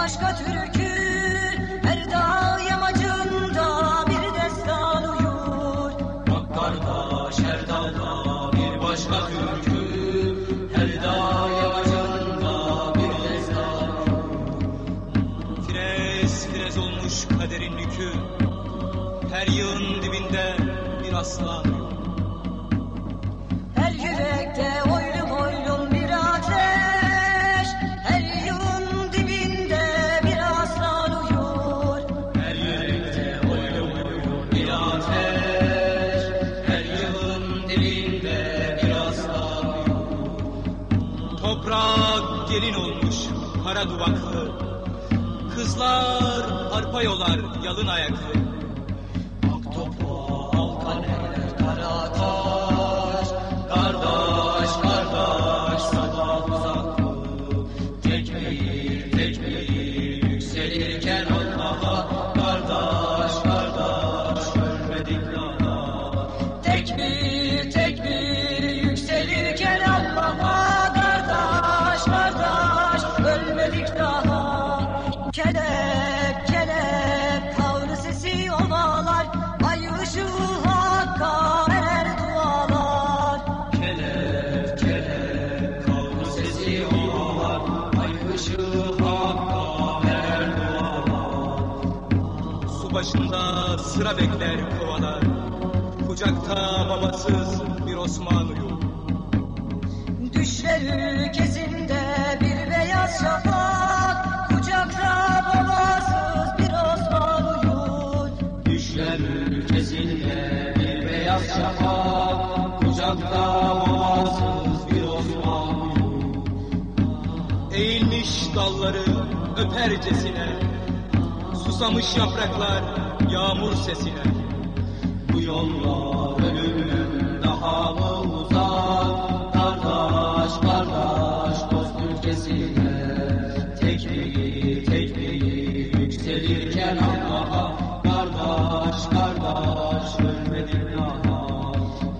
başka türkü, her dağ yamacında bir destan uyur. Bak kardeş, her dağda bir başka türkü, her dağ yamacında bir destan uyur. Firez firez olmuş kaderin yükü, her yığın dibinde bir aslan. Her yürekte oylum oylum bir ateş, her yığın dibinde bir aslan uyur. Her yürekte oylum oylum bir ateş, her yığın dibinde bir aslan uyur. Toprak gelin olmuş kara duvaklı, kızlar arpa yolar yalın ayaklı. Ak toprağa al kader kara taş, kardeş kardeş sabah uzaklı. Tekbir yükselirken Allah'a, kardeş kardeş ölmedik daha. Tekbir yükselirken Allah'a, kardeş kardeş ölmedik daha. Kelep kelep kavru sesi ovalar, ay ışığı hakka erer dualar. Kelep kelep kavru sesi ovalar, ay ışığı hakka erer dualar. Su başında sıra bekler kovalar, kucakta babasız bir Osman uyur. Düşler ülkesinde bir beyaz şafak, kucakta babasız bir Osman uyur. Düşler ülkesinde bir beyaz şafak, kucakta babasız bir Osman uyur. Eğilmiş dalları öpercesine, susamış yapraklar yağmur sesine. Bu yollar ölümden daha mı uzak? Kardeş kardeş dost ülkesine. Tekbir yükselirken Allah'a, kardeş kardeş ölmedik daha.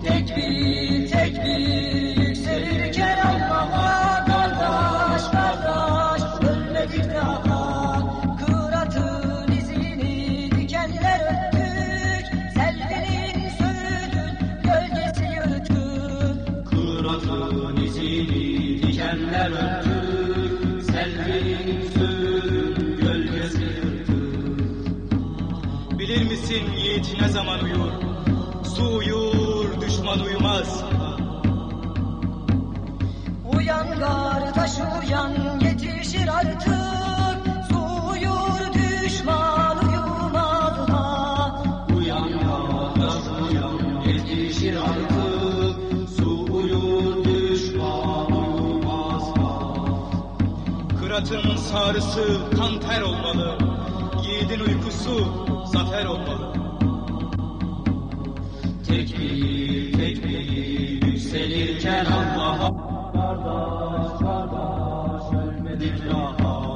Tekbir yükselirken Allah'a, kardeş kardeş ölmedik daha. Kıratın izini dikenler öptük, Selvi'nin söğüdün gölgesi yırtık. Kıratın izini dikenler öptük, Selvi'nin söğüdün gölgesi yırtık. Bilir misin yiğit ne zaman uyur? Su uyur, düşman uyumaz. Uyan kardeş uyan, yetişir artık, su uyur düşman uyumaz ha. Uyan kardeş uyan, yetişir artık, su uyur düşman uyumaz ha. Kıratın sarısı kan ter olmalı, yiğidin uykusu zafer olmalı. Tekbir yükselirken Allah'a, kardeş kardeş ölmedik daha.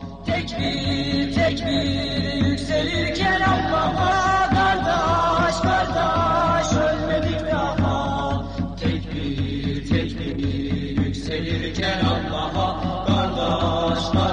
Tekbir yükselirken Allah'a, kardeş kardeş ölmedik daha. Tekbir yükselirken Allah'a, kardeş kardeş